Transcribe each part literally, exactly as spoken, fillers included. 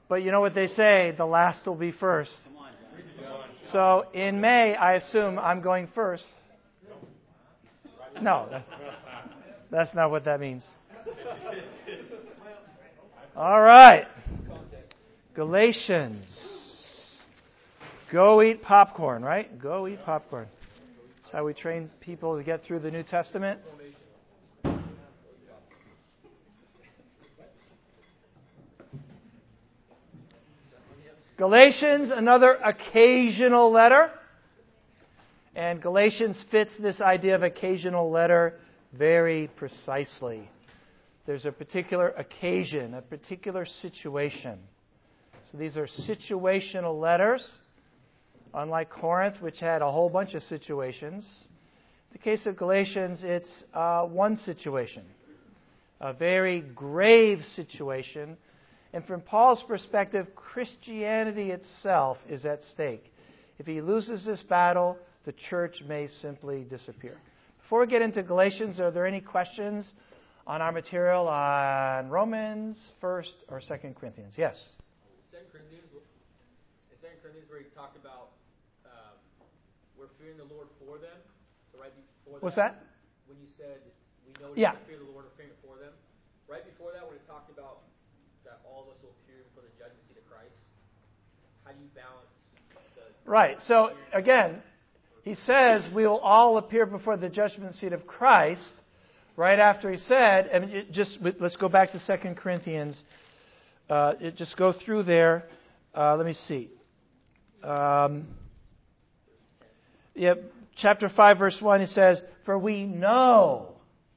But you know what they say, the last will be first. So in May, I assume I'm going first. No, that's, that's not what that means. All right. Galatians. Go eat popcorn, right? Go eat popcorn. That's how we train people to get through the New Testament. Galatians, another occasional letter. And Galatians fits this idea of occasional letter very precisely. There's a particular occasion, a particular situation. So these are situational letters, unlike Corinth, which had a whole bunch of situations. In the case of Galatians, it's uh, one situation, a very grave situation. And from Paul's perspective, Christianity itself is at stake. If he loses this battle, the church may simply disappear. Before we get into Galatians, are there any questions on our material on Romans, First or Second Corinthians? Yes? Second Corinthians, in Second Corinthians where he talked about um, we're fearing the Lord for them. So right before that, What's that? When you said we know we yeah. fear the Lord, we're fearing for them. Right before that, when it talked about that all of us will appear before the judgment seat of Christ, how do you balance the... Right. So, again, he says we will all appear before the judgment seat of Christ right after he said, and it just let's go back to Second Corinthians. Uh, it, just go through there. Uh, let me see. Um, yeah, chapter five, verse one, he says, "For we know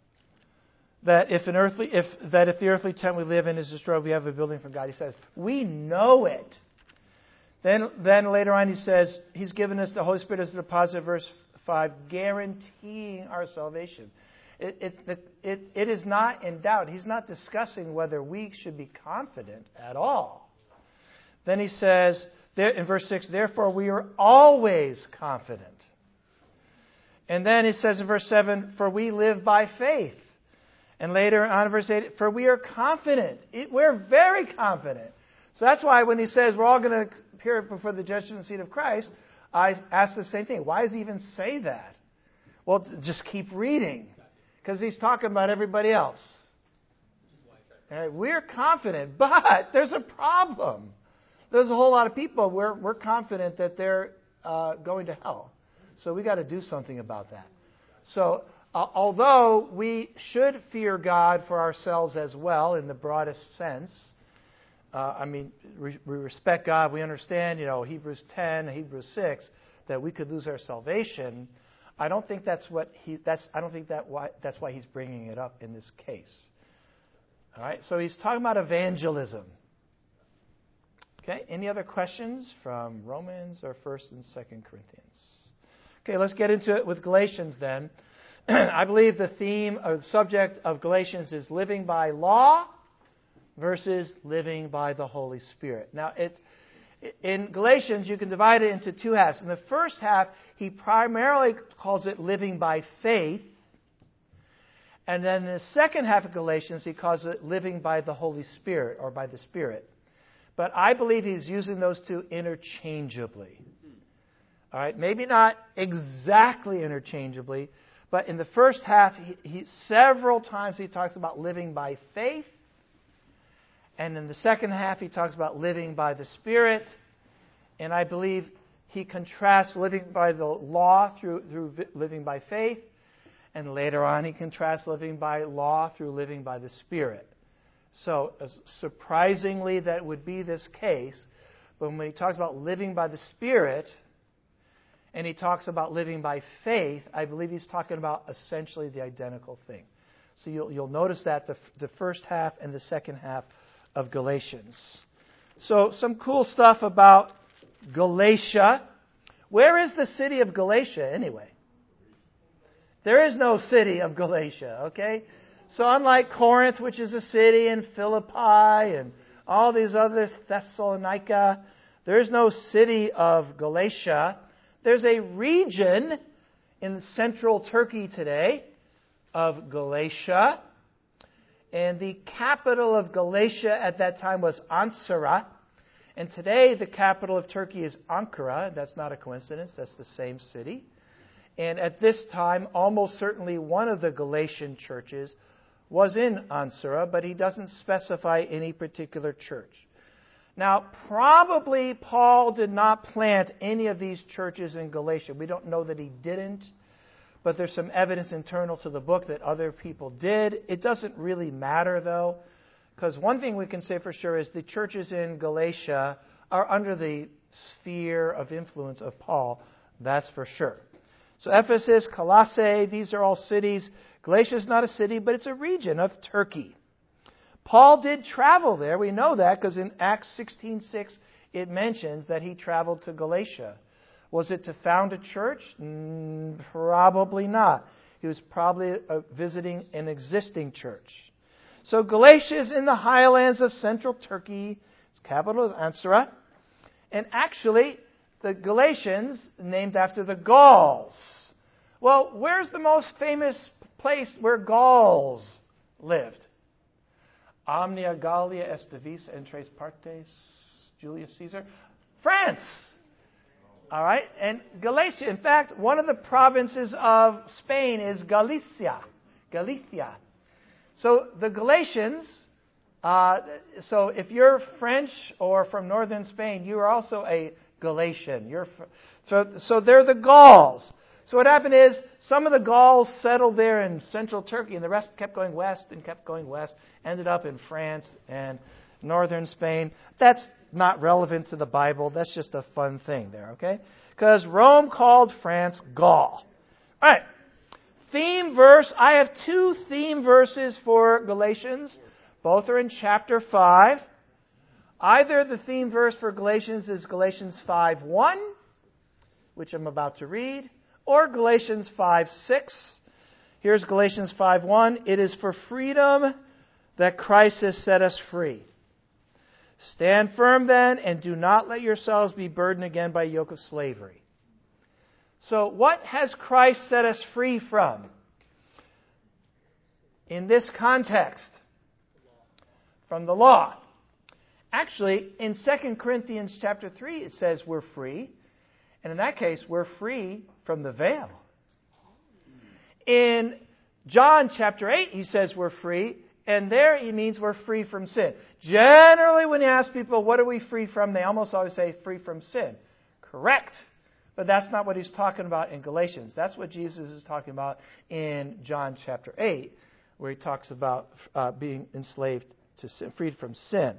that if an earthly, if that if the earthly tent we live in is destroyed, we have a building from God." He says, we know it. Then, then later on, he says he's given us the Holy Spirit as a deposit. Verse five, guaranteeing our salvation. It, it, it, it is not in doubt. He's not discussing whether we should be confident at all. Then he says there, in verse six, therefore we are always confident. And then he says in verse seven, for we live by faith. And later on in verse eight, for we are confident. It, we're very confident. So that's why when he says we're all going to appear before the judgment seat of Christ, I ask the same thing. Why does he even say that? Well, just keep reading. Because he's talking about everybody else. Right, we're confident, but there's a problem. There's a whole lot of people, we're, we're confident that they're uh, going to hell. So we got to do something about that. So uh, although we should fear God for ourselves as well in the broadest sense, uh, I mean, we, we respect God. We understand, you know, Hebrews ten, Hebrews six, that we could lose our salvation. I don't think that's what he. That's I don't think that why that's why he's bringing it up in this case. All right. So he's talking about evangelism. Okay. Any other questions from Romans or First and Second Corinthians? Okay. Let's get into it with Galatians then. I believe the theme or the subject of Galatians is living by law versus living by the Holy Spirit. Now it's. In Galatians, you can divide it into two halves. In the first half, he primarily calls it living by faith. And then in the second half of Galatians, he calls it living by the Holy Spirit or by the Spirit. But I believe he's using those two interchangeably. All right, maybe not exactly interchangeably, but in the first half, he, he several times he talks about living by faith. And in the second half, he talks about living by the Spirit. And I believe he contrasts living by the law through, through living by faith. And later on, he contrasts living by law through living by the Spirit. So, as surprisingly that would be this case, but when he talks about living by the Spirit, and he talks about living by faith, I believe he's talking about essentially the identical thing. So you'll, you'll notice that the, the first half and the second half of Galatians. So some cool stuff about Galatia. Where is the city of Galatia anyway? There is no city of Galatia, okay? So unlike Corinth, which is a city, and Philippi and all these others, Thessalonica, there is no city of Galatia. There's a region in central Turkey today of Galatia. And the capital of Galatia at that time was Ankara. And today the capital of Turkey is Ankara. That's not a coincidence. That's the same city. And at this time, almost certainly one of the Galatian churches was in Ansura, but he doesn't specify any particular church. Now, probably Paul did not plant any of these churches in Galatia. We don't know that he didn't, but there's some evidence internal to the book that other people did. It doesn't really matter, though, because one thing we can say for sure is the churches in Galatia are under the sphere of influence of Paul. That's for sure. So Ephesus, Colossae, these are all cities. Galatia is not a city, but it's a region of Turkey. Paul did travel there. We know that because in Acts sixteen six it mentions that he traveled to Galatia. Was it to found a church? Mm, probably not. He was probably uh, visiting an existing church. So Galatia is in the highlands of central Turkey. Its capital is Ankara. And actually, the Galatians, named after the Gauls. Well, where's the most famous place where Gauls lived? Omnia Gallia est divis en tres partes, Julius Caesar. France! All right? And Galatia, in fact, one of the provinces of Spain is Galicia. Galicia. So the Galatians, uh, so if you're French or from northern Spain, you are also a Galatian. You're, so, so they're the Gauls. So what happened is some of the Gauls settled there in central Turkey, and the rest kept going west and kept going west, ended up in France and northern Spain. That's not relevant to the Bible. That's just a fun thing there, okay? Because Rome called France Gaul. All right. Theme verse. I have two theme verses for Galatians. Both are in chapter five. Either the theme verse for Galatians is Galatians five one, which I'm about to read, or Galatians five six. Here's Galatians five one. It is for freedom that Christ has set us free. Stand firm then, and do not let yourselves be burdened again by a yoke of slavery. So what has Christ set us free from? In this context, from the law. Actually, in Second Corinthians chapter three, it says we're free. And in that case, we're free from the veil. In John chapter eight, he says we're free. And there he means we're free from sin. Generally, when you ask people, what are we free from? They almost always say free from sin. Correct. But that's not what he's talking about in Galatians. That's what Jesus is talking about in John chapter eight, where he talks about uh, being enslaved to sin, freed from sin.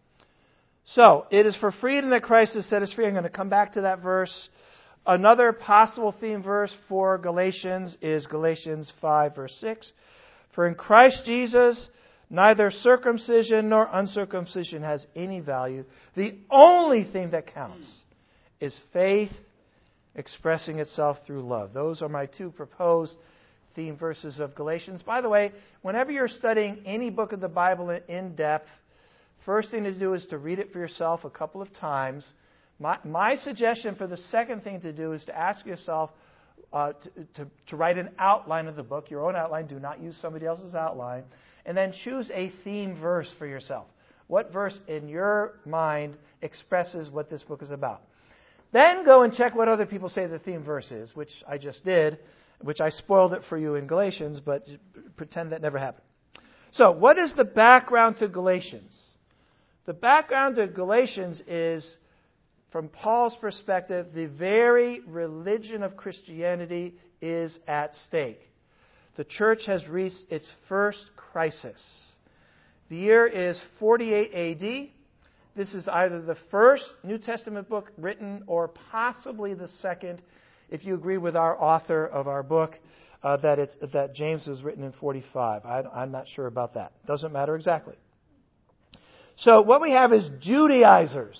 So, it is for freedom that Christ has set us free. I'm going to come back to that verse. Another possible theme verse for Galatians is Galatians five, verse six. For in Christ Jesus, neither circumcision nor uncircumcision has any value. The only thing that counts is faith expressing itself through love. Those are my two proposed theme verses of Galatians. By the way, whenever you're studying any book of the Bible in depth, first thing to do is to read it for yourself a couple of times. My, my suggestion for the second thing to do is to ask yourself uh, to, to, to write an outline of the book, your own outline. Do not use somebody else's outline. And then choose a theme verse for yourself. What verse in your mind expresses what this book is about? Then go and check what other people say the theme verse is, which I just did, which I spoiled it for you in Galatians, but pretend that never happened. So, what is the background to Galatians? The background to Galatians is, from Paul's perspective, the very religion of Christianity is at stake. The church has reached its first crisis. The year is forty-eight A D. This is either the first New Testament book written or possibly the second, if you agree with our author of our book, uh, that it's that James was written in forty-five. I, I'm not sure about that. Doesn't matter exactly. So what we have is Judaizers.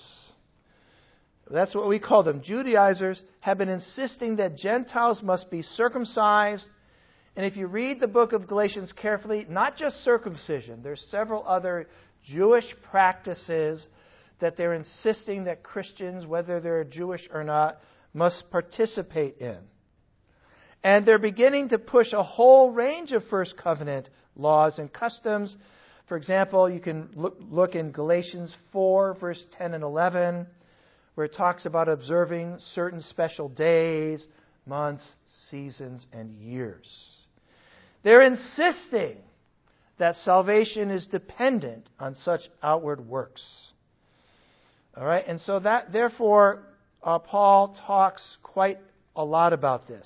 That's what we call them. Judaizers have been insisting that Gentiles must be circumcised. And if you read the book of Galatians carefully, not just circumcision, there's several other Jewish practices that they're insisting that Christians, whether they're Jewish or not, must participate in. And they're beginning to push a whole range of First Covenant laws and customs. For example, you can look, look in Galatians four, verse ten and eleven, where it talks about observing certain special days, months, seasons, and years. They're insisting that salvation is dependent on such outward works. All right, and so that, therefore, uh, Paul talks quite a lot about this.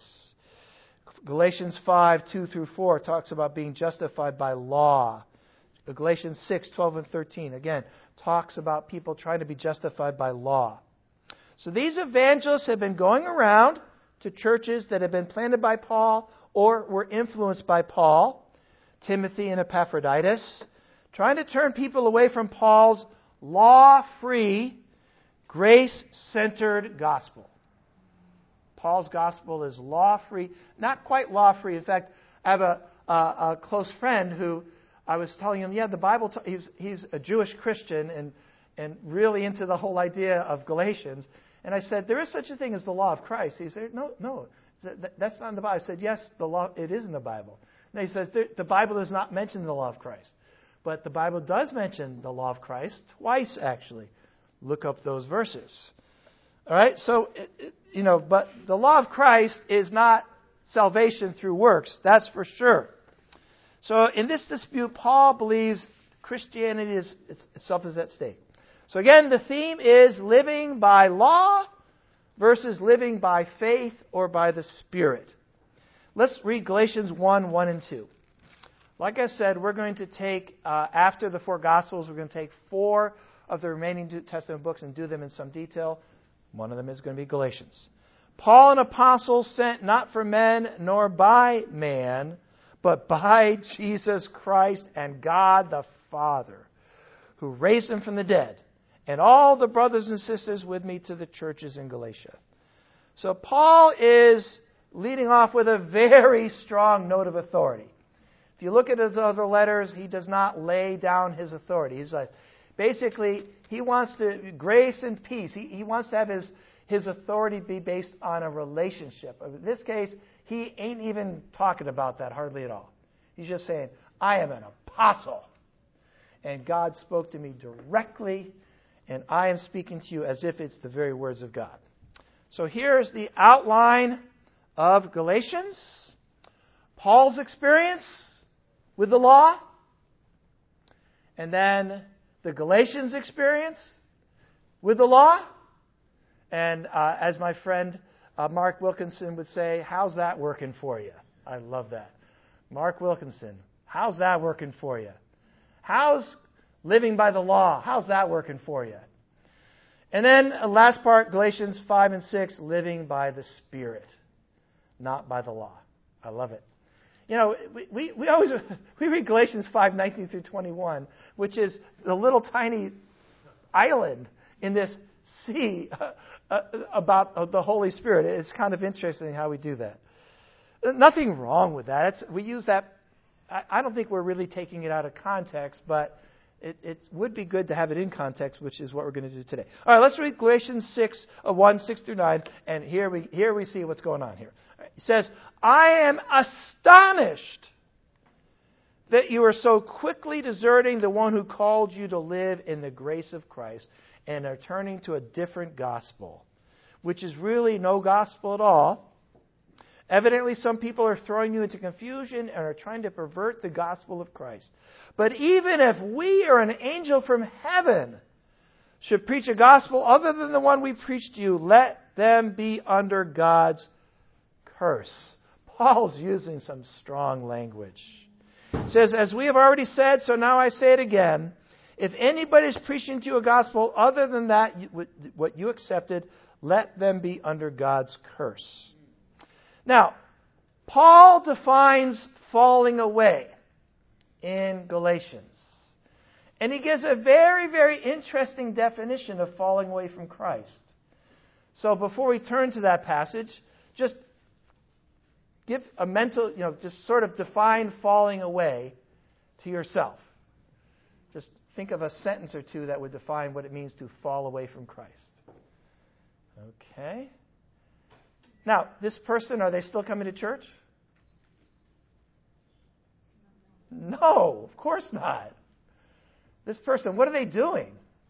Galatians five, two through four talks about being justified by law. Galatians six, twelve and thirteen, again, talks about people trying to be justified by law. So these evangelists have been going around to churches that have been planted by Paul or were influenced by Paul, Timothy and Epaphroditus, trying to turn people away from Paul's law-free, grace-centered gospel. Paul's gospel is law-free, not quite law-free. In fact, I have a, a, a close friend who I was telling him, yeah, the Bible, t- he's, he's a Jewish Christian and, and really into the whole idea of Galatians. And I said, there is such a thing as the law of Christ. He said, no, no, that, that's not in the Bible. I said, yes, the law, it is in the Bible. And he says, the Bible does not mention the law of Christ. But the Bible does mention the law of Christ twice, actually. Look up those verses. All right, so, it, it, you know, but the law of Christ is not salvation through works. That's for sure. So in this dispute, Paul believes Christianity is itself is at stake. So again, the theme is living by law versus living by faith or by the Spirit. Let's read Galatians one, one and two. Like I said, we're going to take, uh, after the four Gospels, we're going to take four of the remaining New Testament books and do them in some detail. One of them is going to be Galatians. Paul, an apostle, sent not for men nor by man, but by Jesus Christ and God the Father, who raised him from the dead, and all the brothers and sisters with me to the churches in Galatia. So Paul is leading off with a very strong note of authority. If you look at his other letters, he does not lay down his authority. He's like, basically, he wants to, grace and peace. He, he wants to have his, his authority be based on a relationship. In this case, he ain't even talking about that hardly at all. He's just saying, I am an apostle. And God spoke to me directly, and I am speaking to you as if it's the very words of God. So here's the outline of Galatians. Paul's experience with the law, and then the Galatians' experience with the law. And uh, as my friend uh, Mark Wilkinson would say, how's that working for you? I love that. Mark Wilkinson, how's that working for you? How's living by the law? How's that working for you? And then uh, last part, Galatians five and six, living by the Spirit, not by the law. I love it. You know, we, we, we always we read Galatians five, nineteen through twenty-one, which is a little tiny island in this sea uh, uh, about uh, the Holy Spirit. It's kind of interesting how we do that. Nothing wrong with that. It's, we use that. I, I don't think we're really taking it out of context, but it, it would be good to have it in context, which is what we're going to do today. All right, let's read Galatians six, uh, one, six through nine, and here we here we see what's going on here. He says, I am astonished that you are so quickly deserting the one who called you to live in the grace of Christ and are turning to a different gospel, which is really no gospel at all. Evidently, some people are throwing you into confusion and are trying to pervert the gospel of Christ. But even if we or an angel from heaven should preach a gospel other than the one we preached to you, let them be under God's curse. Paul's using some strong language. He says, as we have already said, so now I say it again, if anybody is preaching to you a gospel other than that, what you accepted, let them be under God's curse. Now, Paul defines falling away in Galatians. And he gives a very, very interesting definition of falling away from Christ. So before we turn to that passage, just give a mental, you know, just sort of define falling away to yourself. Just think of a sentence or two that would define what it means to fall away from Christ. Okay. Now, this person, are they still coming to church? No, of course not. This person, what are they doing?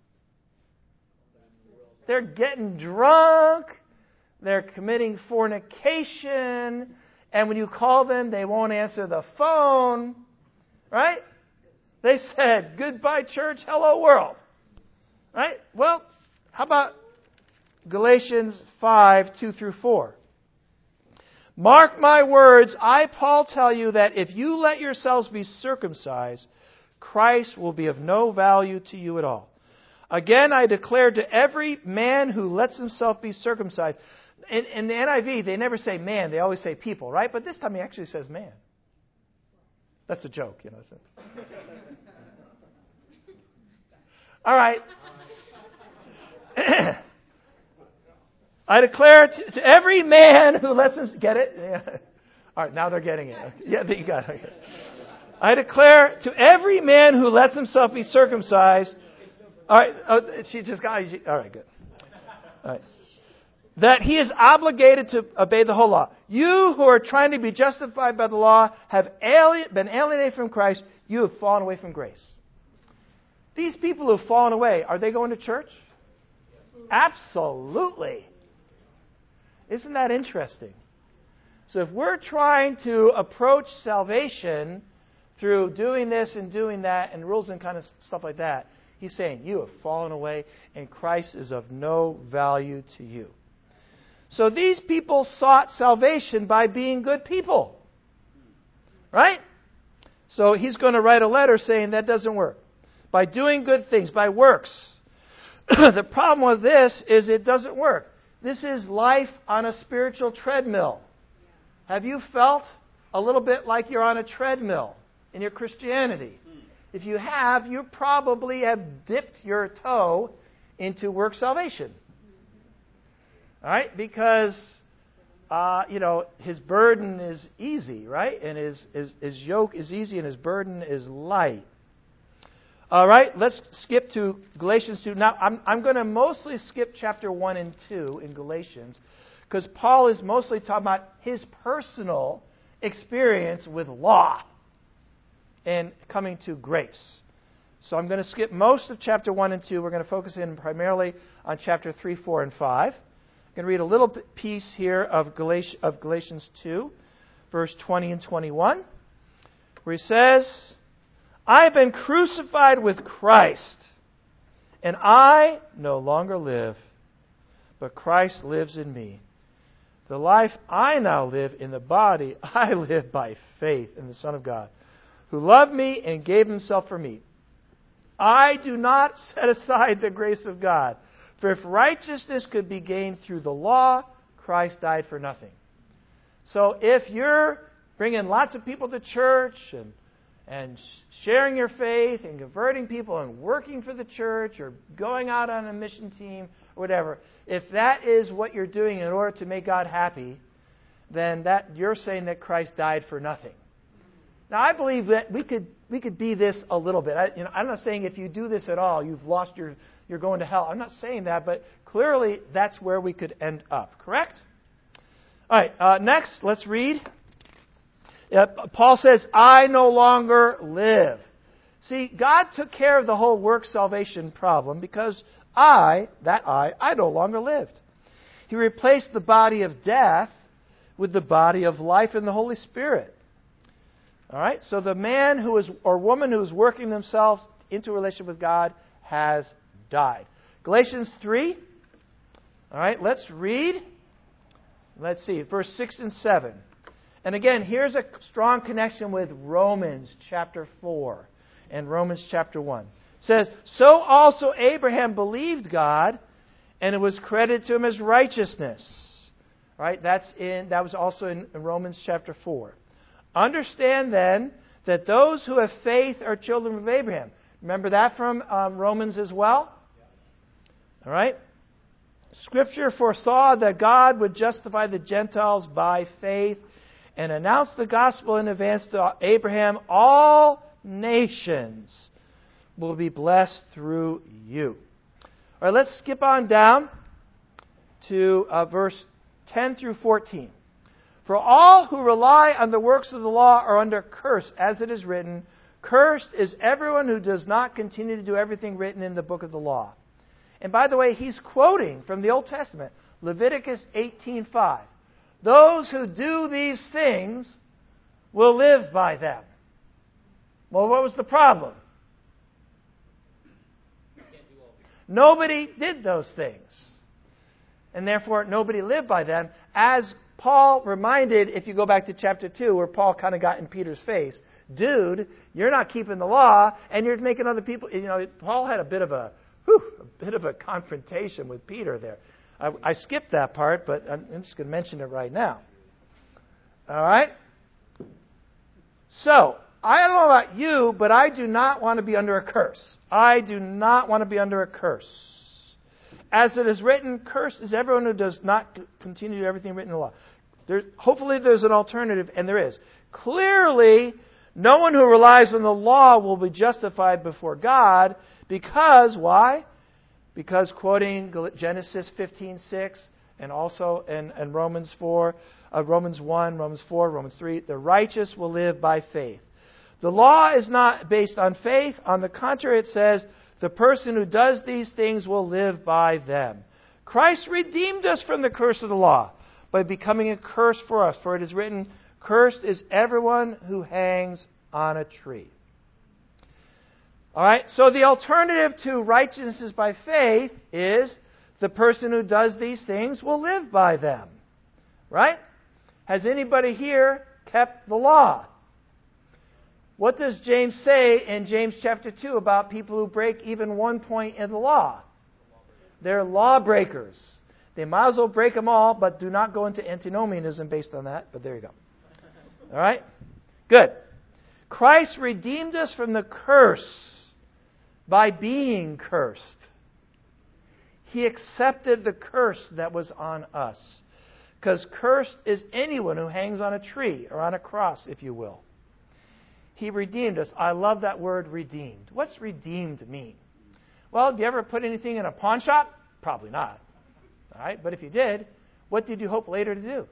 They're getting drunk. They're committing fornication. And when you call them, they won't answer the phone. Right? They said, goodbye church, hello world. Right? Well, how about Galatians five, two through four? Mark my words, I, Paul, tell you that if you let yourselves be circumcised, Christ will be of no value to you at all. Again, I declare to every man who lets himself be circumcised. In, in the N I V, they never say man, they always say people, right? But this time he actually says man. That's a joke, you know. So. All right. I declare to, to every man who lets him... Get it? Yeah. All right, now they're getting it. Yeah, you got it. Okay. I declare to every man who lets himself be circumcised... All right, oh, she just got... She, all right, good. All right. That he is obligated to obey the whole law. You who are trying to be justified by the law have alien, been alienated from Christ. You have fallen away from grace. These people who have fallen away, are they going to church? Absolutely. Isn't that interesting? So if we're trying to approach salvation through doing this and doing that and rules and kind of stuff like that, he's saying you have fallen away and Christ is of no value to you. So these people sought salvation by being good people. Right? So he's going to write a letter saying that doesn't work. By doing good things, by works. The problem with this is it doesn't work. This is life on a spiritual treadmill. Have you felt a little bit like you're on a treadmill in your Christianity? If you have, you probably have dipped your toe into work salvation. All right? Because, uh, you know, his burden is easy, right? And his, his, his yoke is easy and his burden is light. All right, let's skip to Galatians two. Now, I'm, I'm going to mostly skip chapter one and two in Galatians because Paul is mostly talking about his personal experience with law and coming to grace. So I'm going to skip most of chapter one and two. We're going to focus in primarily on chapter three, four, and five. I'm going to read a little piece here of, Galat- of Galatians two, verse twenty and twenty-one, where he says, I have been crucified with Christ, and I no longer live, but Christ lives in me. The life I now live in the body, I live by faith in the Son of God, who loved me and gave himself for me. I do not set aside the grace of God, for if righteousness could be gained through the law, Christ died for nothing. So if you're bringing lots of people to church and and sharing your faith and converting people and working for the church or going out on a mission team or whatever, if that is what you're doing in order to make God happy, then that you're saying that Christ died for nothing. Now, I believe that we could we could be this a little bit. I, you know, I'm not saying if you do this at all, you've lost your you're going to hell. I'm not saying that, but clearly that's where we could end up. Correct? All right. Uh, next, let's read. Uh, Paul says, I no longer live. See, God took care of the whole work salvation problem because I, that I, I no longer lived. He replaced the body of death with the body of life in the Holy Spirit. All right? So the man who is, or woman who is working themselves into a relationship with God has died. Galatians three. All right, let's read. Let's see, verse six and seven. And again, here's a strong connection with Romans chapter four and Romans chapter one. It says, so also Abraham believed God, and it was credited to him as righteousness. Right? That's in that was also in Romans chapter four. Understand then that those who have faith are children of Abraham. Remember that from um, Romans as well? All right? Scripture foresaw that God would justify the Gentiles by faith and announce the gospel in advance to Abraham. All nations will be blessed through you. All right, let's skip on down to uh, verse ten through fourteen. For all who rely on the works of the law are under curse, as it is written, Cursed is everyone who does not continue to do everything written in the book of the law. And by the way, he's quoting from the Old Testament, Leviticus eighteen five. Those who do these things will live by them. Well, what was the problem? Nobody did those things. And therefore, nobody lived by them. As Paul reminded, if you go back to chapter two, where Paul kind of got in Peter's face, dude, you're not keeping the law, and you're making other people... You know, Paul had a bit of a, whew, a bit of a confrontation with Peter there. I, I skipped that part, but I'm just going to mention it right now. All right? So, I don't know about you, but I do not want to be under a curse. I do not want to be under a curse. As it is written, cursed is everyone who does not continue to do everything written in the law. There, hopefully there's an alternative, and there is. Clearly, no one who relies on the law will be justified before God because, why? Because quoting Genesis fifteen six and also in, in Romans four, uh, Romans one, Romans four, Romans three, the righteous will live by faith. The law is not based on faith. On the contrary, it says, the person who does these things will live by them. Christ redeemed us from the curse of the law by becoming a curse for us. For it is written, cursed is everyone who hangs on a tree. All right, so the alternative to righteousness by faith is the person who does these things will live by them. Right? Has anybody here kept the law? What does James say in James chapter two about people who break even one point in the law? They're lawbreakers. They might as well break them all, but do not go into antinomianism based on that. But there you go. All right? Good. Christ redeemed us from the curse by being cursed. He accepted the curse that was on us. Because cursed is anyone who hangs on a tree or on a cross, if you will. He redeemed us. I love that word redeemed. What's redeemed mean? Well, do you ever put anything in a pawn shop? Probably not. All right, but if you did, what did you hope later to do?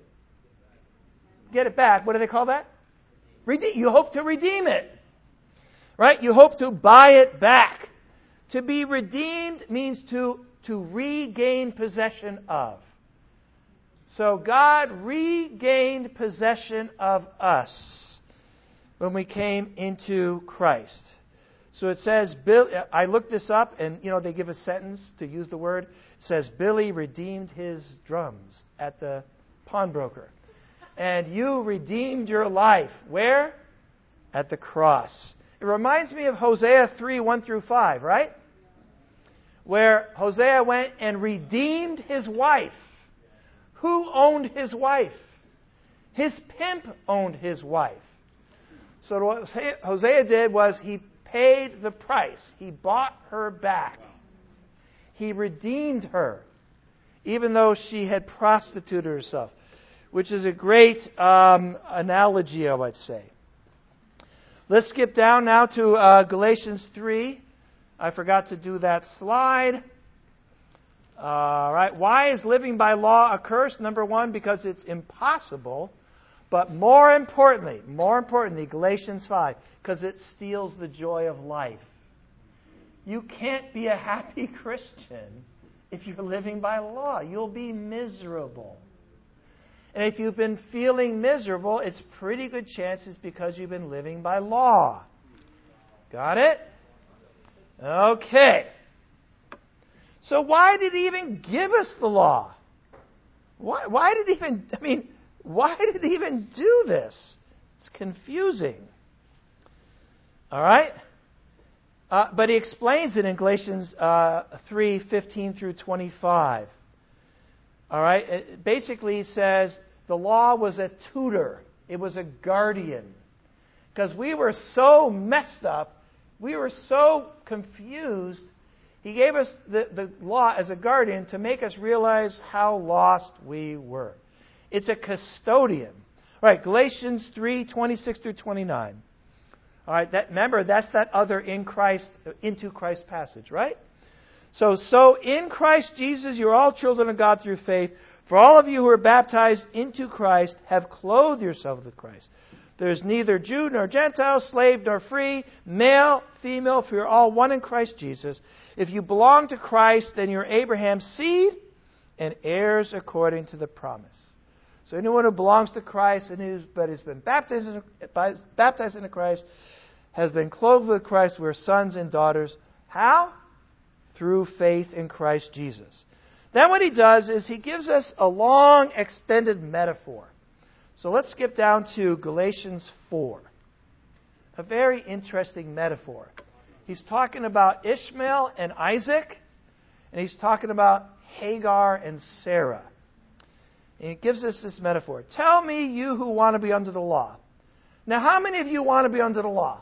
Get it back. What do they call that? Redeem. You hope to redeem it. Right? You hope to buy it back. To be redeemed means to, to regain possession of. So God regained possession of us when we came into Christ. So it says, Bill, I looked this up, and you know they give a sentence to use the word. It says, Billy redeemed his drums at the pawnbroker. And you redeemed your life. Where? At the cross. It reminds me of Hosea three, one through five, right? Where Hosea went and redeemed his wife. Who owned his wife? His pimp owned his wife. So what Hosea did was he paid the price. He bought her back. He redeemed her, even though she had prostituted herself, which is a great um, analogy, I would say. Let's skip down now to uh, Galatians three. I forgot to do that slide. All right. Why is living by law a curse? Number one, because it's impossible. But more importantly, more importantly, Galatians five, because it steals the joy of life. You can't be a happy Christian if you're living by law. You'll be miserable. And if you've been feeling miserable, it's pretty good chances because you've been living by law. Got it? Okay. So why did he even give us the law? Why, why did he even, I mean, why did he even do this? It's confusing. All right? Uh, but he explains it in Galatians uh, three, fifteen through twenty-five. All right? It basically, he says the law was a tutor. It was a guardian. Because we were so messed up. We were so confused. He gave us the, the law as a guardian to make us realize how lost we were. It's a custodian. All right, Galatians three, twenty-six through twenty-nine. All right, that, remember, that's that other in Christ, into Christ passage, right? So, so in Christ Jesus, you're all children of God through faith. For all of you who are baptized into Christ have clothed yourselves with Christ. There's neither Jew nor Gentile, slave nor free, male, female, for you're all one in Christ Jesus. If you belong to Christ, then you're Abraham's seed and heirs according to the promise. So anyone who belongs to Christ and who's, but has been baptized, in, baptized into Christ, has been clothed with Christ, we're sons and daughters. How? Through faith in Christ Jesus. Then what he does is he gives us a long, extended metaphor. So let's skip down to Galatians four. A very interesting metaphor. He's talking about Ishmael and Isaac, and he's talking about Hagar and Sarah. And he gives us this metaphor. Tell me, you who want to be under the law. Now, how many of you want to be under the law?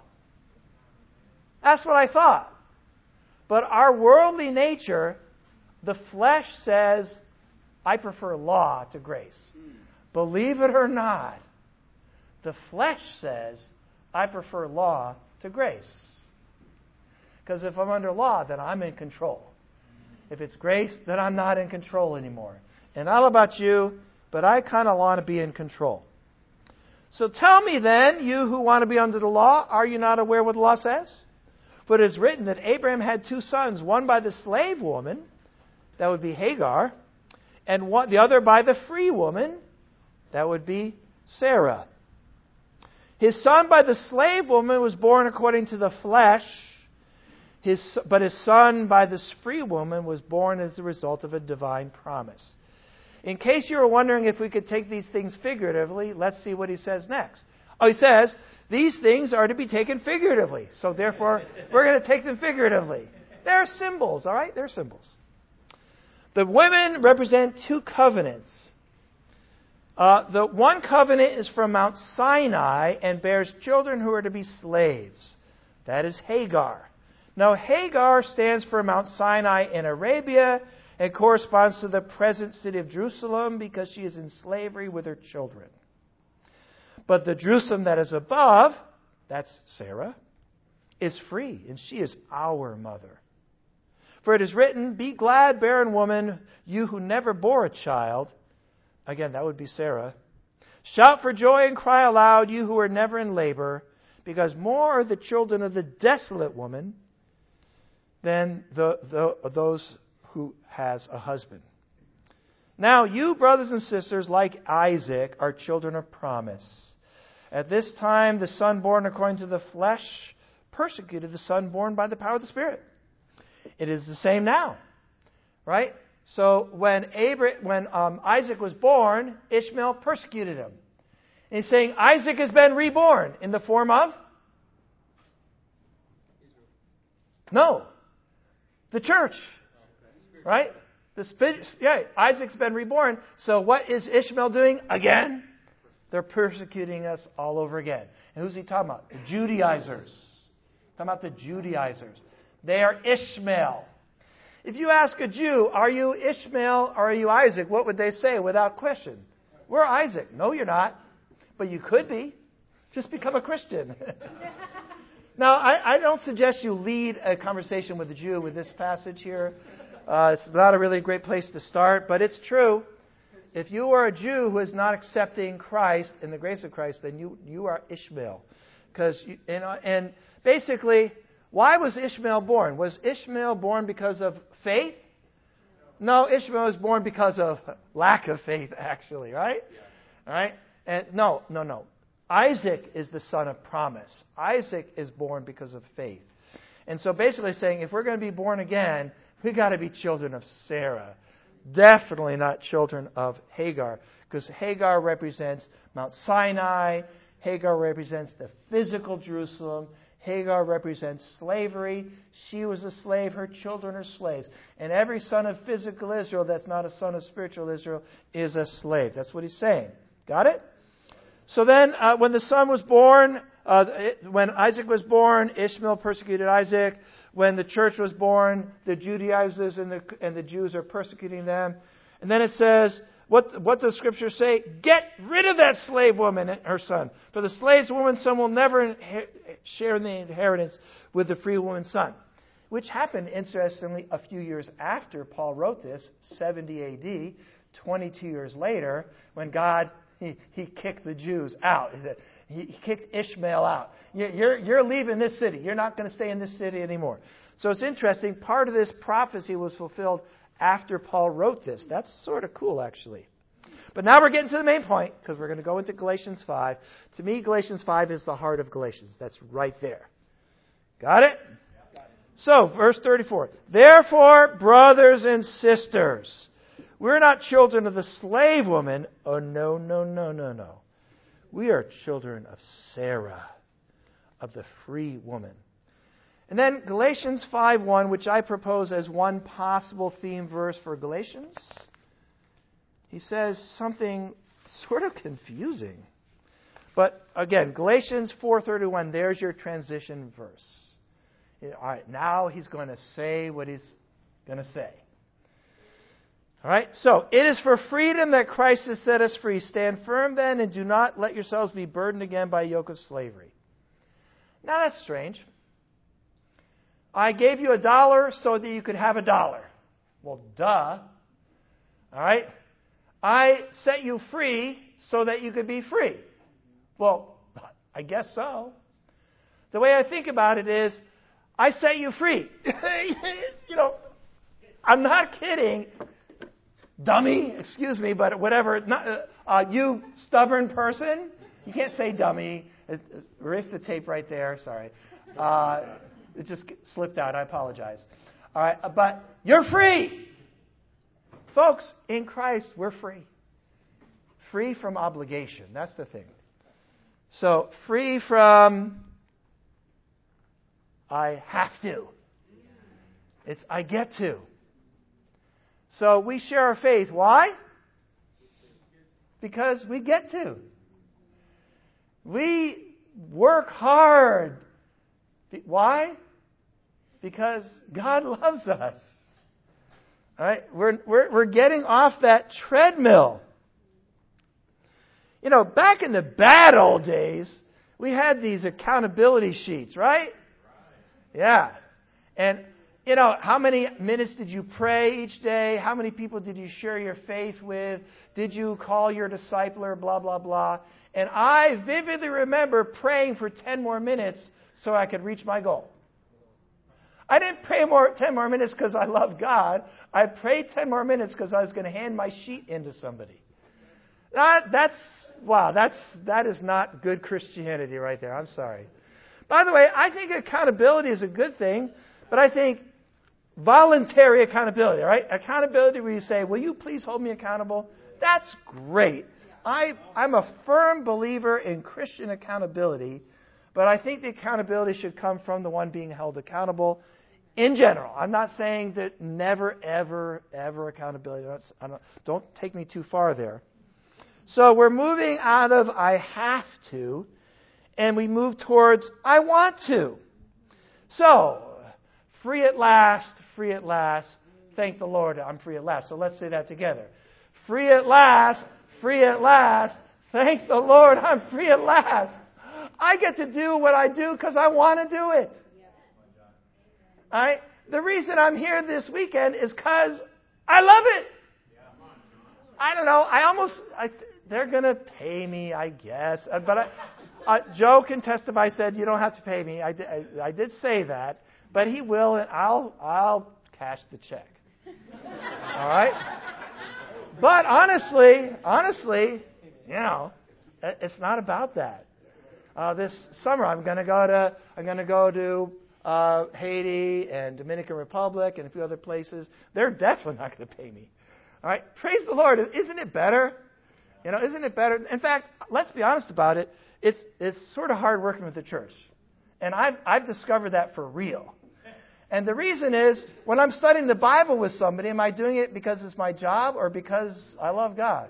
That's what I thought. But our worldly nature, the flesh says, I prefer law to grace. Believe it or not, the flesh says, I prefer law to grace. Because if I'm under law, then I'm in control. If it's grace, then I'm not in control anymore. And I don't know about you, but I kind of want to be in control. So tell me then, you who want to be under the law, are you not aware what the law says? For it is written that Abraham had two sons, one by the slave woman, that would be Hagar, and one, the other by the free woman, that would be Sarah. His son by the slave woman was born according to the flesh, his, but his son by this free woman was born as the result of a divine promise. In case you were wondering if we could take these things figuratively, let's see what he says next. Oh, he says, these things are to be taken figuratively. So therefore, we're going to take them figuratively. They're symbols, all right? They're symbols. The women represent two covenants. Uh, the one covenant is from Mount Sinai and bears children who are to be slaves. That is Hagar. Now, Hagar stands for Mount Sinai in Arabia and corresponds to the present city of Jerusalem because she is in slavery with her children. But the Jerusalem that is above, that's Sarah, is free, and she is our mother. For it is written, be glad, barren woman, you who never bore a child. Again, that would be Sarah. Shout for joy and cry aloud, you who are never in labor, because more are the children of the desolate woman than the, the, those who has a husband. Now, you, brothers and sisters, like Isaac, are children of promise. At this time, the son born according to the flesh persecuted the son born by the power of the Spirit. It is the same now, right? So when Abraham, when um, Isaac was born, Ishmael persecuted him. And he's saying Isaac has been reborn in the form of? No. The church. Right? The sp- yeah, Isaac's been reborn. So what is Ishmael doing again? They're persecuting us all over again. And who's he talking about? The Judaizers. Talking about the Judaizers. They are Ishmael. If you ask a Jew, are you Ishmael or are you Isaac? What would they say without question? We're Isaac. No, you're not. But you could be. Just become a Christian. Now, I, I don't suggest you lead a conversation with a Jew with this passage here. Uh, it's not a really great place to start, but it's true. If you are a Jew who is not accepting Christ and the grace of Christ, then you, you are Ishmael. Because you, you know, and basically, why was Ishmael born? Was Ishmael born because of faith? No, Ishmael was born because of lack of faith, actually, right? All right? And no, no, no. Isaac is the son of promise. Isaac is born because of faith. And so basically saying, if we're going to be born again, we've got to be children of Sarah. Definitely not children of Hagar. Because Hagar represents Mount Sinai. Hagar represents the physical Jerusalem. Hagar represents slavery. She was a slave. Her children are slaves. And every son of physical Israel that's not a son of spiritual Israel is a slave. That's what he's saying. Got it? So then, uh, when the son was born, uh, it, when Isaac was born, Ishmael persecuted Isaac. When the church was born, the Judaizers and the, and the Jews are persecuting them. And then it says, what, what does Scripture say? Get rid of that slave woman and her son. For the slave woman's son will never inher- share in the inheritance with the free woman's son. Which happened, interestingly, a few years after Paul wrote this, seventy A D, twenty-two years later, when God, he, he kicked the Jews out. He said, He, he kicked Ishmael out. You're, you're leaving this city. You're not going to stay in this city anymore. So it's interesting. Part of this prophecy was fulfilled after Paul wrote this. That's sort of cool, actually. But now we're getting to the main point, because we're going to go into Galatians five. To me, Galatians five is the heart of Galatians. That's right there. Got it? So, verse thirty-four. Therefore, brothers and sisters, we're not children of the slave woman. Oh, no, no, no, no, no. We are children of Sarah, of the free woman. And then Galatians five one, which I propose as one possible theme verse for Galatians. He says something sort of confusing. But again, Galatians four thirty-one, there's your transition verse. All right, now he's going to say what he's going to say. All right, so it is for freedom that Christ has set us free. Stand firm then, and do not let yourselves be burdened again by a yoke of slavery. Now that's strange. I gave you a dollar so that you could have a dollar. Well, duh. All right. I set you free so that you could be free. Well, I guess so. The way I think about it is, I set you free. You know, I'm not kidding. Dummy, excuse me, but whatever. Not, uh, uh, you stubborn person. You can't say dummy. Erase the tape right there. Sorry. Uh, it just slipped out. I apologize. All right, but you're free. Folks, in Christ, we're free. Free from obligation. That's the thing. So, free from I have to. It's I get to. So we share our faith. Why? Because we get to. We work hard. Why? Because God loves us. All right? We're, we're, we're getting off that treadmill. You know, back in the bad old days, we had these accountability sheets, right? Yeah. And, you know, how many minutes did you pray each day? How many people did you share your faith with? Did you call your discipler? Blah, blah, blah. And I vividly remember praying for ten more minutes so I could reach my goal. I didn't pray more ten more minutes because I love God. I prayed ten more minutes because I was going to hand my sheet into somebody. That, that's, wow, that's, that is not good Christianity right there. I'm sorry. By the way, I think accountability is a good thing, but I think voluntary accountability, right? Accountability where you say, will you please hold me accountable? That's great. I, I'm a firm believer in Christian accountability, but I think the accountability should come from the one being held accountable in general. I'm not saying that never, ever, ever accountability. I don't, don't take me too far there. So we're moving out of I have to, and we move towards I want to. So, free at last, free at last. Thank the Lord, I'm free at last. So let's say that together. Free at last, free at last. Thank the Lord, I'm free at last. I get to do what I do because I want to do it. All right? The reason I'm here this weekend is because I love it. I don't know. I almost, I, they're going to pay me, I guess. But I, uh, Joe can testify, said, you don't have to pay me. I, I, I did say that. But he will, and I'll, I'll cash the check. All right? But honestly, honestly, you know, it's not about that. Uh, this summer, I'm going to go to I'm going to go to uh, Haiti and Dominican Republic and a few other places. They're definitely not going to pay me. All right, praise the Lord. Isn't it better? You know, isn't it better? In fact, let's be honest about it. It's it's sort of hard working with the church, and I've I've discovered that for real. And the reason is, when I'm studying the Bible with somebody, am I doing it because it's my job or because I love God?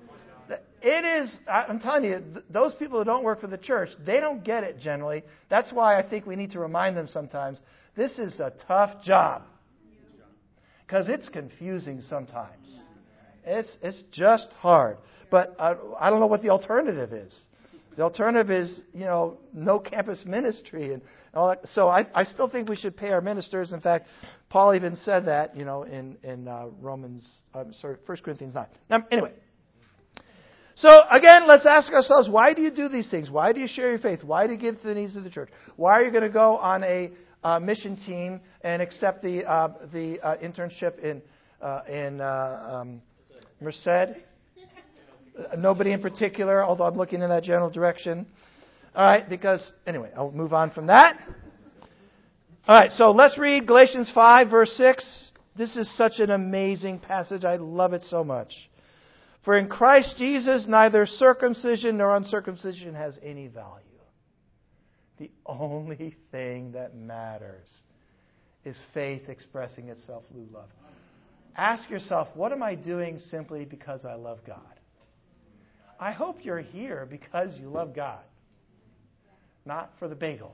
It is, I'm telling you, those people who don't work for the church, they don't get it generally. That's why I think we need to remind them sometimes, this is a tough job. Because it's confusing sometimes. It's it's just hard. But I, I don't know what the alternative is. The alternative is, you know, no campus ministry and all that. So I, I still think we should pay our ministers. In fact, Paul even said that, you know, in, in uh, Romans, I'm sorry, First Corinthians nine. Now, anyway. So again, let's ask ourselves, why do you do these things? Why do you share your faith? Why do you give to the needs of the church? Why are you going to go on a uh, mission team and accept the uh, the uh, internship in uh, in uh, um, Merced? Uh, nobody in particular, although I'm looking in that general direction. All right, because anyway, I'll move on from that. All right, so let's read Galatians five, verse six. This is such an amazing passage. I love it so much. For in Christ Jesus, neither circumcision nor uncircumcision has any value. The only thing that matters is faith expressing itself through love. Ask yourself, what am I doing simply because I love God? I hope you're here because you love God, not for the bagels.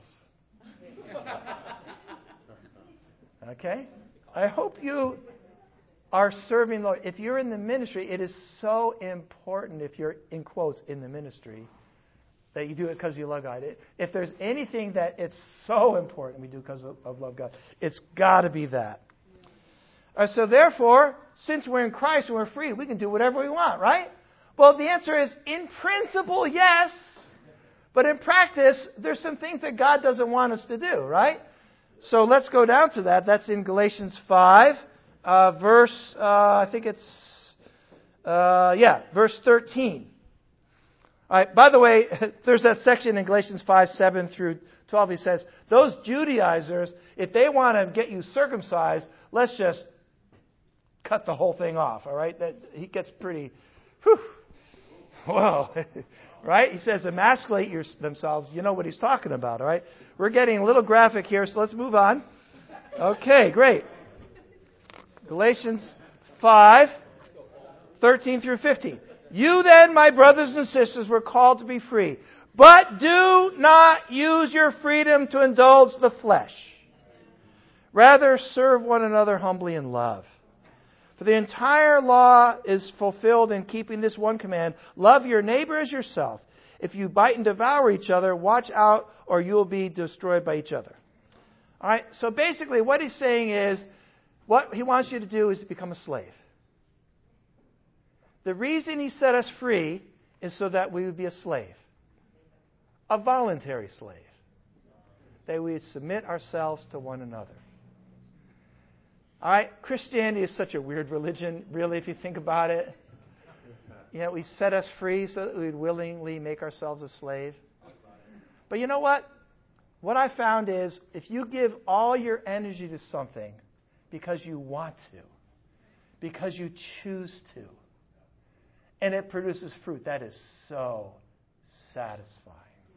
Okay? I hope you are serving the Lord. If you're in the ministry, it is so important, if you're, in quotes, in the ministry, that you do it because you love God. If there's anything that it's so important we do because of, of love God, it's got to be that. Uh, so therefore, since we're in Christ and we're free, we can do whatever we want, right? Well, the answer is, in principle, yes. But in practice, there's some things that God doesn't want us to do, right? So let's go down to that. That's in Galatians five. Uh, verse, uh, I think it's, uh, yeah, verse thirteen. All right, by the way, there's that section in Galatians five, seven through twelve. He says, those Judaizers, if they want to get you circumcised, let's just cut the whole thing off, all right? That, he gets pretty, whew, whoa, right? He says, emasculate your, themselves. You know what he's talking about, all right? We're getting a little graphic here, so let's move on. Okay, great. Galatians five, thirteen through fifteen. You then, my brothers and sisters, were called to be free. But do not use your freedom to indulge the flesh. Rather, serve one another humbly in love. For the entire law is fulfilled in keeping this one command: love your neighbor as yourself. If you bite and devour each other, watch out, or you will be destroyed by each other. All right, so basically what he's saying is, what he wants you to do is to become a slave. The reason he set us free is so that we would be a slave. A voluntary slave. That we would submit ourselves to one another. All right, Christianity is such a weird religion, really, if you think about it. You know, we set us free so that we would willingly make ourselves a slave. But you know what? What I found is, if you give all your energy to something because you want to, because you choose to, and it produces fruit, that is so satisfying.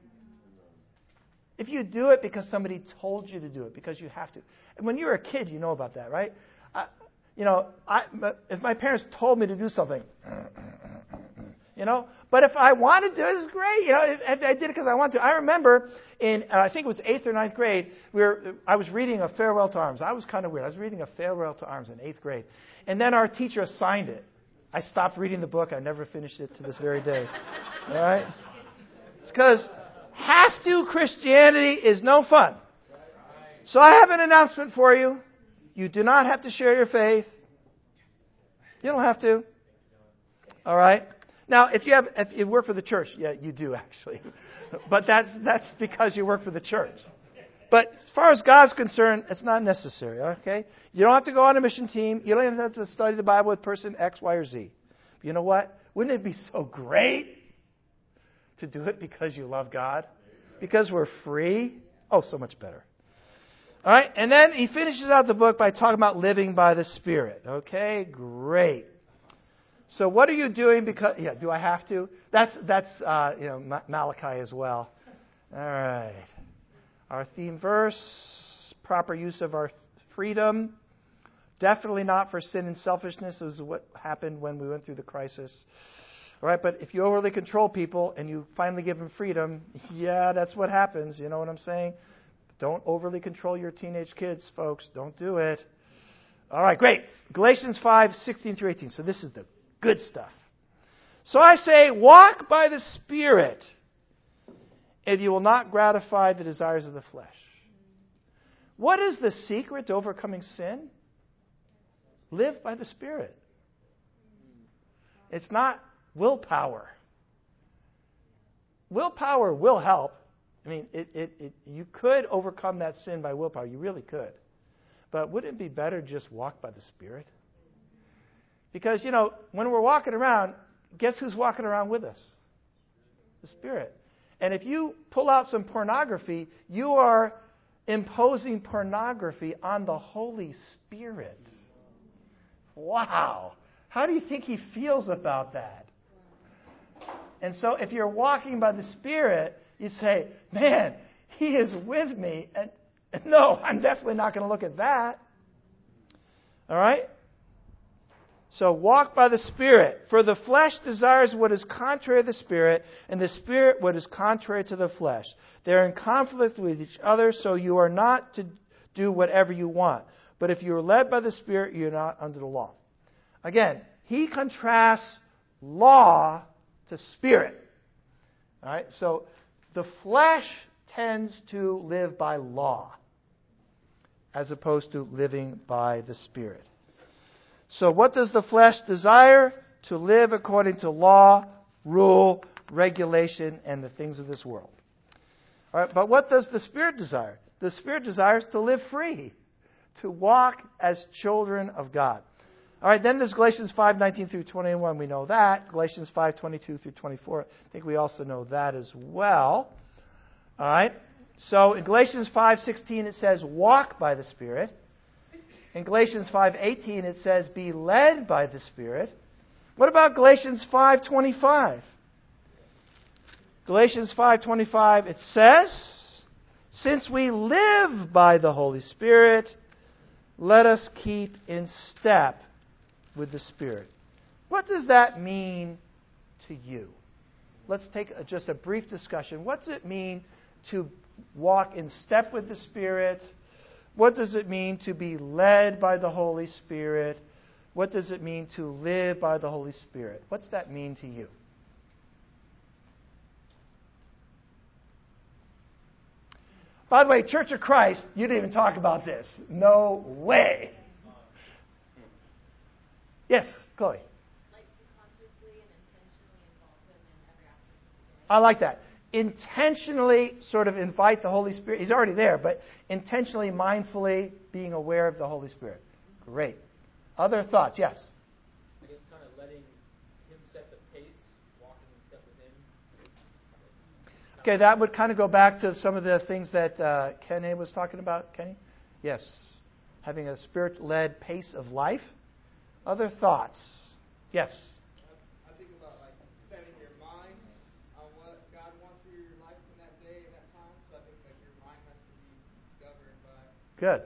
If you do it because somebody told you to do it, because you have to. And when you were a kid, you know about that, right? I, you know, I, if my parents told me to do something, you know, but if I wanted to, it's great. You know, if I did it because I wanted to. I remember in, uh, I think it was eighth or ninth grade, we were, I was reading a Farewell to Arms. I was kind of weird. I was reading a Farewell to Arms in eighth grade. And then our teacher assigned it. I stopped reading the book. I never finished it to this very day. All right? It's because have to Christianity is no fun. So I have an announcement for you. You do not have to share your faith. You don't have to. All right? Now, if you have, if you work for the church, yeah, you do actually. But that's that's because you work for the church. But as far as God's concerned, it's not necessary, okay? You don't have to go on a mission team. You don't even have to study the Bible with person X, Y, or Z. But you know what? Wouldn't it be so great to do it because you love God? Because we're free? Oh, so much better. All right, and then he finishes out the book by talking about living by the Spirit. Okay, great. So what are you doing because, yeah, do I have to? That's, that's uh, you know, Malachi as well. All right. Our theme verse, proper use of our freedom. Definitely not for sin and selfishness. This is what happened when we went through the crisis. All right, but if you overly control people and you finally give them freedom, yeah, that's what happens. You know what I'm saying? Don't overly control your teenage kids, folks. Don't do it. All right, great. Galatians five, sixteen through eighteen. So this is the good stuff. So I say, walk by the Spirit, and you will not gratify the desires of the flesh. What is the secret to overcoming sin? Live by the Spirit. It's not willpower. willpower will help. I mean, it, it, it, you could overcome that sin by willpower. You really could. But wouldn't it be better to just walk by the Spirit? Because, you know, when we're walking around, guess who's walking around with us? The Spirit. And if you pull out some pornography, you are imposing pornography on the Holy Spirit. Wow. How do you think He feels about that? And so if you're walking by the Spirit, you say, man, He is with me. And no, I'm definitely not going to look at that. All right? So walk by the Spirit. For the flesh desires what is contrary to the Spirit, and the Spirit what is contrary to the flesh. They're in conflict with each other, so you are not to do whatever you want. But if you are led by the Spirit, you're not under the law. Again, he contrasts law to Spirit. All right? So the flesh tends to live by law, as opposed to living by the Spirit. So what does the flesh desire? To live according to law, rule, regulation, and the things of this world. All right, but what does the Spirit desire? The Spirit desires to live free, to walk as children of God. All right, then there's Galatians five nineteen through twenty-one. We know that. Galatians five twenty-two through twenty-four. I think we also know that as well. All right. So in Galatians five sixteen it says, walk by the Spirit. In Galatians five eighteen it says, be led by the Spirit. What about Galatians five twenty-five? Galatians five twenty-five, it says, since we live by the Holy Spirit, let us keep in step with the Spirit. What does that mean to you? Let's take a, just a brief discussion. What does it mean to walk in step with the Spirit? What does it mean to be led by the Holy Spirit? What does it mean to live by the Holy Spirit? What's that mean to you? By the way, Church of Christ, you didn't even talk about this. No way. Yes, Chloe. Like to consciously and intentionally involve Him in every aspect of the day. I like that. Intentionally sort of invite the Holy Spirit. He's already there, but intentionally, mindfully being aware of the Holy Spirit. Great. Other thoughts? Yes? I guess kind of letting Him set the pace, walking in step with Him. Okay, that would kind of go back to some of the things that uh, Kenny was talking about. Kenny? Yes. Having a Spirit-led pace of life. Other thoughts? Yes? I think about like setting your mind on what God wants for your life in that day and that time. So I think like your mind has to be governed by. Good.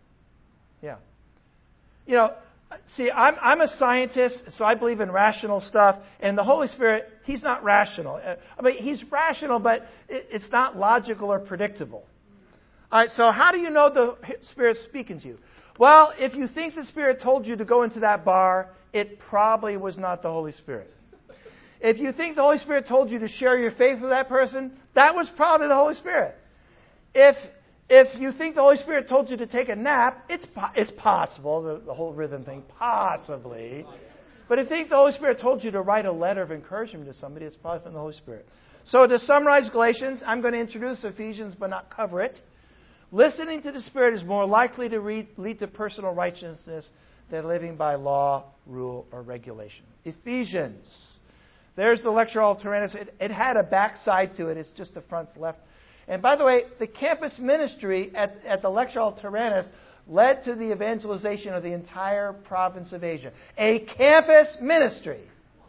Yeah. You know, see, I'm I'm a scientist, so I believe in rational stuff. And the Holy Spirit, He's not rational. I mean, He's rational, but it, it's not logical or predictable. All right, so how do you know the Spirit's speaking to you? Well, if you think the Spirit told you to go into that bar, it probably was not the Holy Spirit. If you think the Holy Spirit told you to share your faith with that person, that was probably the Holy Spirit. If if you think the Holy Spirit told you to take a nap, it's it's possible, the, the whole rhythm thing, possibly. But if you think the Holy Spirit told you to write a letter of encouragement to somebody, it's probably from the Holy Spirit. So to summarize Galatians, I'm going to introduce Ephesians but not cover it. Listening to the Spirit is more likely to read, lead to personal righteousness than living by law, rule, or regulation. Ephesians. There's the lecture all Tyrannus. It, it had a backside to it. It's just the front left. And by the way, the campus ministry at, at the lecture all Tyrannus led to the evangelization of the entire province of Asia. A campus ministry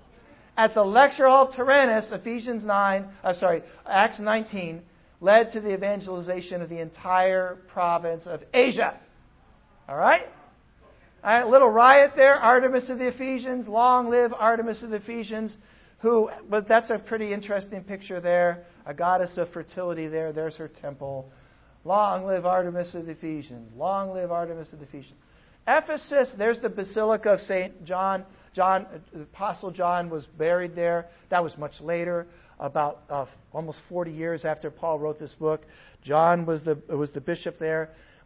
at the lecture hall Tyrannus, Ephesians nine, I'm sorry, Acts nineteen, led to the evangelization of the entire province of Asia. All right? All right, a little riot there. Artemis of the Ephesians. Long live Artemis of the Ephesians. Who, but that's a pretty interesting picture there. A goddess of fertility there. There's her temple. Long live Artemis of the Ephesians. Long live Artemis of the Ephesians. Ephesus, there's the Basilica of Saint John. John, the Apostle John was buried there. That was much later. About uh, almost forty years after Paul wrote this book. John was the was the bishop there.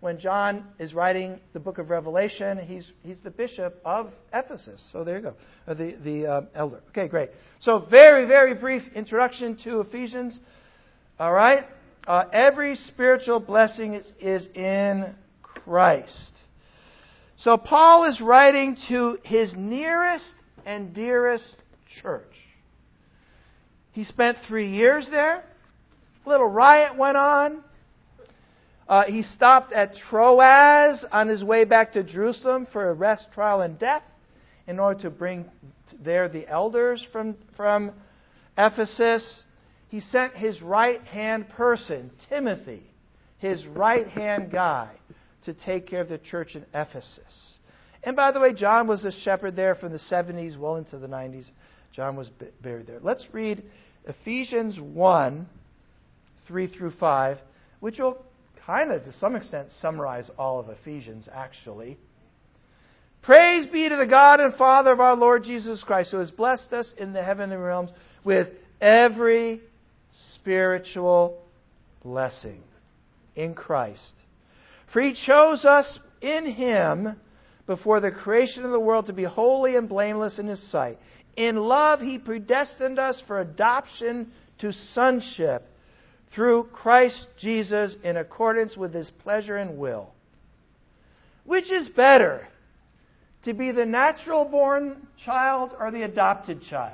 when John is writing the book of Revelation, he's he's the bishop of Ephesus. So there you go, uh, the the uh, elder. Okay, great. So very very brief introduction to Ephesians. All right, uh, every spiritual blessing is, is in Christ. So Paul is writing to his nearest and dearest church. He spent three years there. A little riot went on. Uh, he stopped at Troas on his way back to Jerusalem for arrest, trial, and death in order to bring there the elders from, from Ephesus. He sent his right-hand person, Timothy, his right-hand guy, to take care of the church in Ephesus. And by the way, John was a shepherd there from the seventies well into the nineties. John was buried there. Let's read Ephesians one, three through five, which will kind of, to some extent, summarize all of Ephesians, actually. Praise be to the God and Father of our Lord Jesus Christ, who has blessed us in the heavenly realms with every spiritual blessing in Christ. For He chose us in Him before the creation of the world to be holy and blameless in His sight. In love, He predestined us for adoption to sonship through Christ Jesus in accordance with His pleasure and will. Which is better, to be the natural-born child or the adopted child?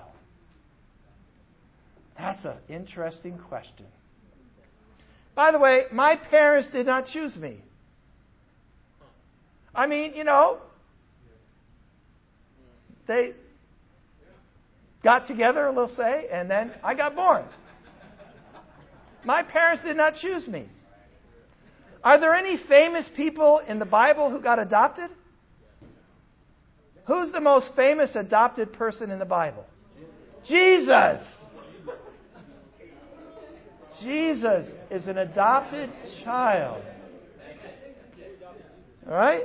That's an interesting question. By the way, my parents did not choose me. I mean, you know, they got together, we'll say, and then I got born. My parents did not choose me. Are there any famous people in the Bible who got adopted? Who's the most famous adopted person in the Bible? Jesus. Jesus is an adopted child. All right?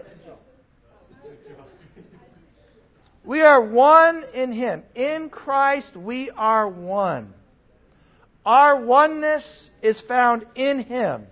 We are one in Him. In Christ we are one. Our oneness is found in Him.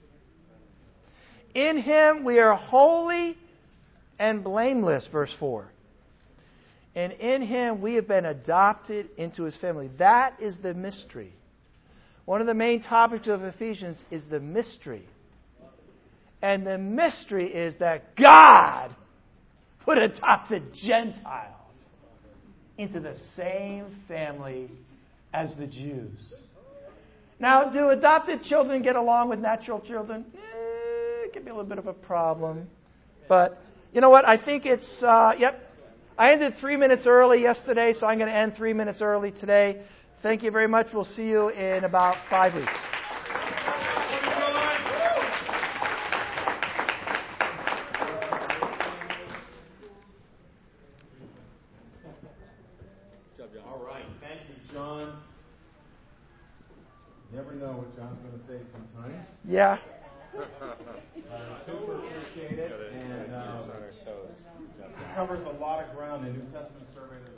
In Him we are holy and blameless, verse four. And in Him we have been adopted into His family. That is the mystery. One of the main topics of Ephesians is the mystery. And the mystery is that God would adopt the Gentiles into the same family as the Jews. Now, do adopted children get along with natural children? Eh, it can be a little bit of a problem. But, you know what? I think it's, uh, yep. I ended three minutes early yesterday, so I'm going to end three minutes early today. Thank you very much. We'll see you in about five weeks. All right. Thank you, John. Never know what John's going to say sometimes. Yeah. Uh, super appreciate it. And um, it covers a lot of ground in New Testament survey.